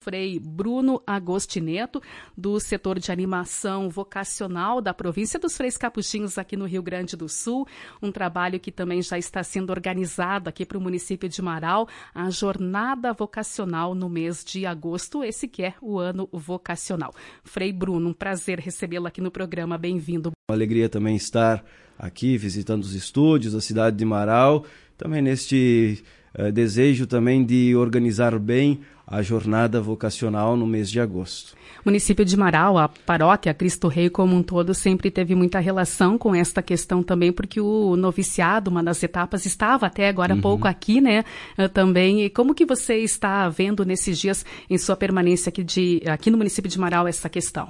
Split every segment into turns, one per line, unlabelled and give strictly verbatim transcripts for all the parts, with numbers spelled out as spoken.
Frei Bruno Agostineto, do setor de animação vocacional da província dos Freis Capuchinhos aqui no Rio Grande do Sul, um trabalho que também já está sendo organizado aqui para o município de Marau, a Jornada Vocacional no mês de agosto, esse que é o ano vocacional. Frei Bruno, um prazer recebê-lo aqui no programa, bem-vindo.
Uma alegria também estar aqui visitando os estúdios da cidade de Marau, também neste uh, desejo também de organizar bem a jornada vocacional no mês de agosto.
O município de Marau, a paróquia Cristo Rei como um todo, sempre teve muita relação com esta questão também, porque o noviciado, uma das etapas, estava até agora há uhum. pouco aqui, né, também. E como que você está vendo nesses dias, em sua permanência aqui, de, aqui no município de Marau, essa questão?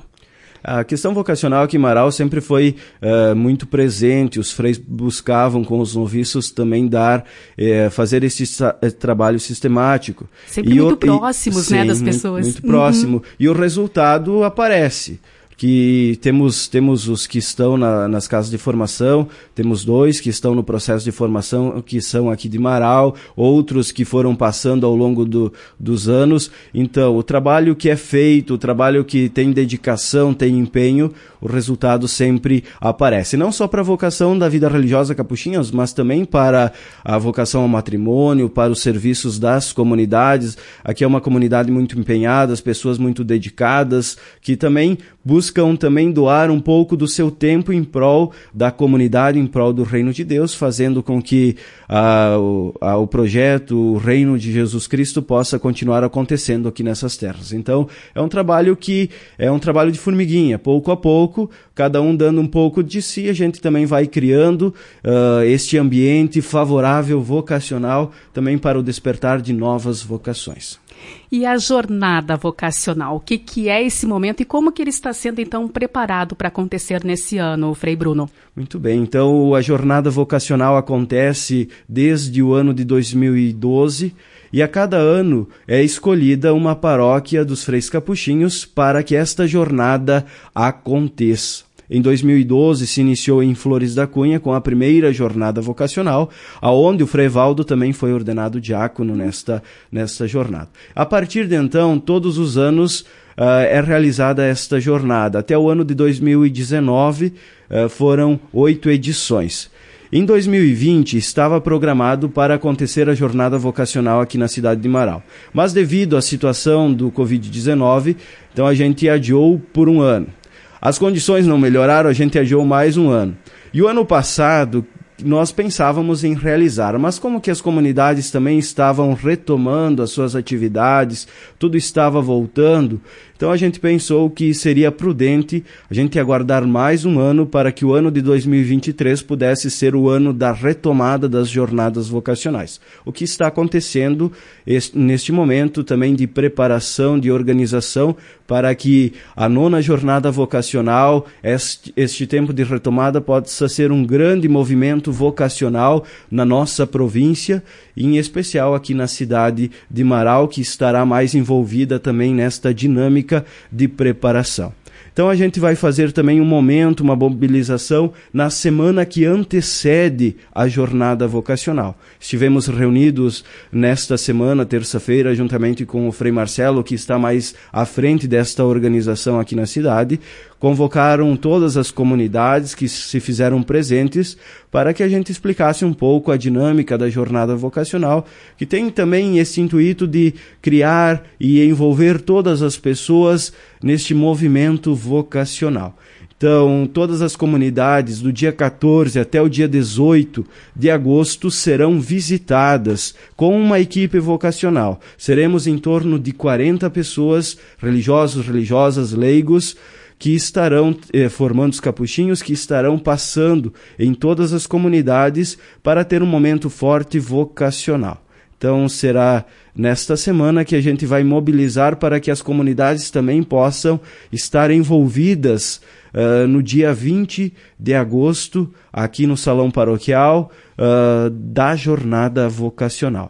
A questão vocacional aqui em Marau sempre foi uh, muito presente. Os freis buscavam com os noviços também dar, uh, fazer esse sa- trabalho sistemático.
Sempre e muito o, próximos, e, né, sim, das pessoas.
Muito, muito próximo. Uhum. E o resultado aparece. Que temos, temos os que estão na, nas casas de formação, temos dois que estão no processo de formação, que são aqui de Marau, outros que foram passando ao longo do, dos anos. Então, o trabalho que é feito, o trabalho que tem dedicação, tem empenho, o resultado sempre aparece. Não só para a vocação da vida religiosa capuchinhas, mas também para a vocação ao matrimônio, para os serviços das comunidades. Aqui é uma comunidade muito empenhada, as pessoas muito dedicadas, que também buscam também doar um pouco do seu tempo em prol da comunidade, em prol do reino de Deus, fazendo com que ah, o, ah, o projeto, o reino de Jesus Cristo possa continuar acontecendo aqui nessas terras. Então, é um trabalho que é um trabalho de formiguinha, pouco a pouco, cada um dando um pouco de si, a gente também vai criando uh, este ambiente favorável, vocacional, também para o despertar de novas vocações.
E a jornada vocacional, o que, que é esse momento e como que ele está sendo, então, preparado para acontecer nesse ano, Frei Bruno?
Muito bem, então a jornada vocacional acontece desde o ano de dois mil e doze e a cada ano é escolhida uma paróquia dos Freis Capuchinhos para que esta jornada aconteça. Em dois mil e doze se iniciou em Flores da Cunha com a primeira jornada vocacional, aonde o Frei Valdo também foi ordenado diácono nesta, nesta jornada. A partir de então, todos os anos uh, é realizada esta jornada. Até o ano de dois mil e dezenove uh, foram oito edições. Em dois mil e vinte estava programado para acontecer a jornada vocacional aqui na cidade de Marau. Mas devido à situação do covid dezenove, então a gente adiou por um ano. As condições não melhoraram, a gente adiou mais um ano. E o ano passado, nós pensávamos em realizar, mas como que as comunidades também estavam retomando as suas atividades, tudo estava voltando, então a gente pensou que seria prudente a gente aguardar mais um ano para que o ano de dois mil e vinte e três pudesse ser o ano da retomada das jornadas vocacionais. O que está acontecendo este, neste momento também de preparação, de organização, para que a nona jornada vocacional, este, este tempo de retomada, possa ser um grande movimento vocacional na nossa província, em especial aqui na cidade de Marau, que estará mais envolvida também nesta dinâmica de preparação. Então a gente vai fazer também um momento, uma mobilização na semana que antecede a jornada vocacional. Estivemos reunidos nesta semana, terça-feira, juntamente com o Frei Marcelo, que está mais à frente desta organização aqui na cidade. Convocaram todas as comunidades que se fizeram presentes para que a gente explicasse um pouco a dinâmica da jornada vocacional, que tem também esse intuito de criar e envolver todas as pessoas neste movimento vocacional. Então, todas as comunidades do dia quatorze até o dia dezoito de agosto serão visitadas com uma equipe vocacional. Seremos em torno de quarenta pessoas, religiosos, religiosas, leigos, que estarão eh, formando os capuchinhos, que estarão passando em todas as comunidades para ter um momento forte vocacional. Então, será nesta semana que a gente vai mobilizar para que as comunidades também possam estar envolvidas Uh, no dia vinte de agosto, aqui no Salão Paroquial, uh, da Jornada Vocacional.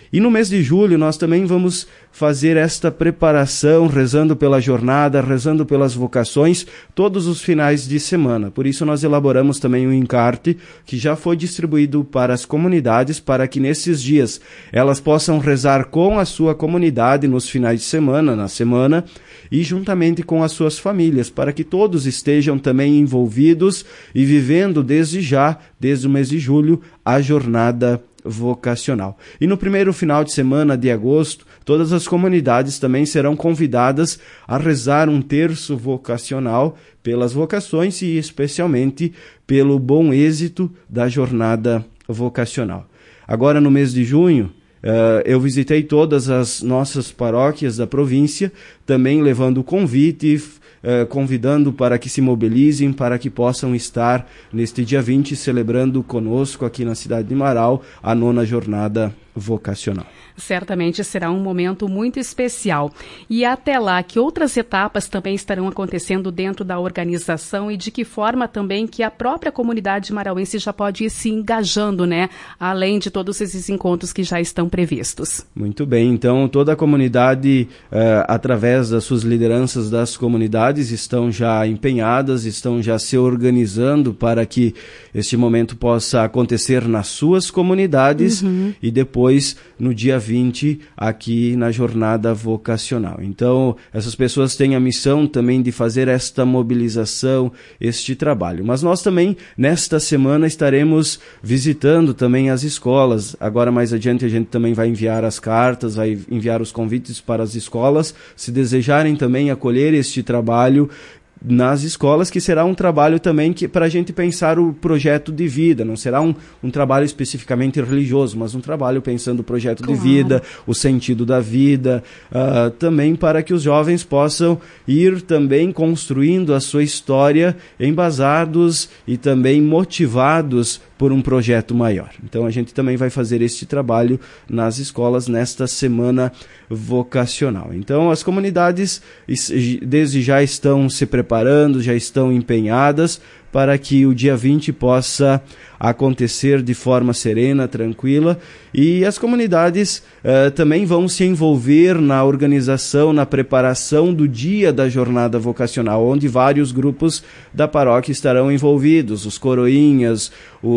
E no mês de julho nós também vamos fazer esta preparação, rezando pela jornada, rezando pelas vocações, todos os finais de semana. Por isso nós elaboramos também um encarte que já foi distribuído para as comunidades, para que nesses dias elas possam rezar com a sua comunidade nos finais de semana, na semana, e juntamente com as suas famílias, para que todos estejam também envolvidos e vivendo desde já, desde o mês de julho, a jornada vocacional. E no primeiro final de semana de agosto, todas as comunidades também serão convidadas a rezar um terço vocacional pelas vocações e especialmente pelo bom êxito da jornada vocacional. Agora no mês de junho, Uh, eu visitei todas as nossas paróquias da província, também levando o convite, uh, convidando para que se mobilizem, para que possam estar neste dia vinte celebrando conosco aqui na cidade de Marau a nona jornada vocacional.
Certamente será um momento muito especial. E até lá, que outras etapas também estarão acontecendo dentro da organização e de que forma também que a própria comunidade marauense já pode ir se engajando, né? Além de todos esses encontros que já estão previstos.
Muito bem, então toda a comunidade, eh, através das suas lideranças das comunidades, estão já empenhadas, estão já se organizando para que este momento possa acontecer nas suas comunidades uhum. e depois, no dia vinte, aqui na jornada vocacional. Então, essas pessoas têm a missão também de fazer esta mobilização, este trabalho. Mas nós também, nesta semana, estaremos visitando também as escolas. Agora, mais adiante, a gente também vai enviar as cartas, vai enviar os convites para as escolas, se desejarem também acolher este trabalho nas escolas, que será um trabalho também que para a gente pensar o projeto de vida, não será um, um trabalho especificamente religioso, mas um trabalho pensando o projeto claro. de vida, o sentido da vida, uh, também para que os jovens possam ir também construindo a sua história embasados e também motivados por um projeto maior. Então a gente também vai fazer este trabalho nas escolas nesta semana vocacional. Então as comunidades desde já estão se preparando, já estão empenhadas para que o dia vinte possa acontecer de forma serena, tranquila, e as comunidades uh, também vão se envolver na organização, na preparação do dia da jornada vocacional, onde vários grupos da paróquia estarão envolvidos, os coroinhas,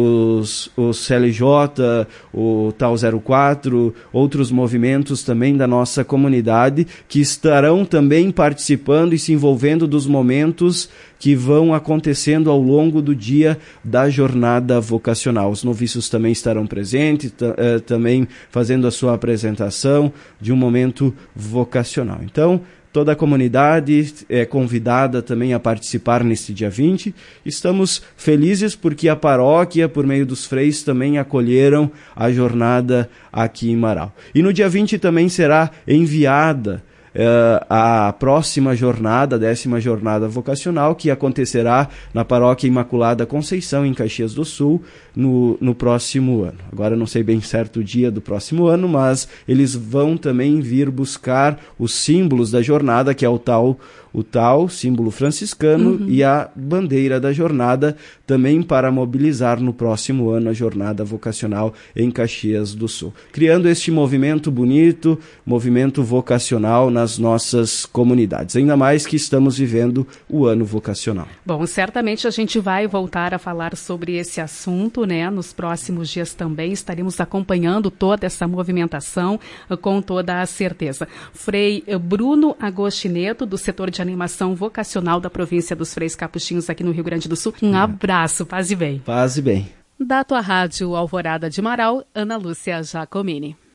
os, os C L J, o Tal zero quatro, outros movimentos também da nossa comunidade, que estarão também participando e se envolvendo dos momentos que vão acontecendo ao longo do dia da jornada vocacional. Os noviços também estarão presentes, t- eh, também fazendo a sua apresentação de um momento vocacional. Então, toda a comunidade é convidada também a participar neste dia vinte. Estamos felizes porque a paróquia, por meio dos freis, também acolheram a jornada aqui em Marau. E no dia vinte também será enviada Uh, a próxima jornada, a décima jornada vocacional, que acontecerá na Paróquia Imaculada Conceição, em Caxias do Sul, no, no próximo ano. Agora não sei bem certo o dia do próximo ano, mas eles vão também vir buscar os símbolos da jornada, que é o tal, o tal símbolo franciscano uhum. e a bandeira da jornada, também para mobilizar no próximo ano a jornada vocacional em Caxias do Sul. Criando este movimento bonito, movimento vocacional nas nossas comunidades. Ainda mais que estamos vivendo o ano vocacional.
Bom, certamente a gente vai voltar a falar sobre esse assunto, né? Nos próximos dias também estaremos acompanhando toda essa movimentação com toda a certeza. Frei Bruno Agostineto, do setor de animação vocacional da província dos Freis Capuchinhos aqui no Rio Grande do Sul. Um abraço, paz e bem.
Paz e bem.
Da tua rádio Alvorada de Marau, Ana Lúcia Giacomini.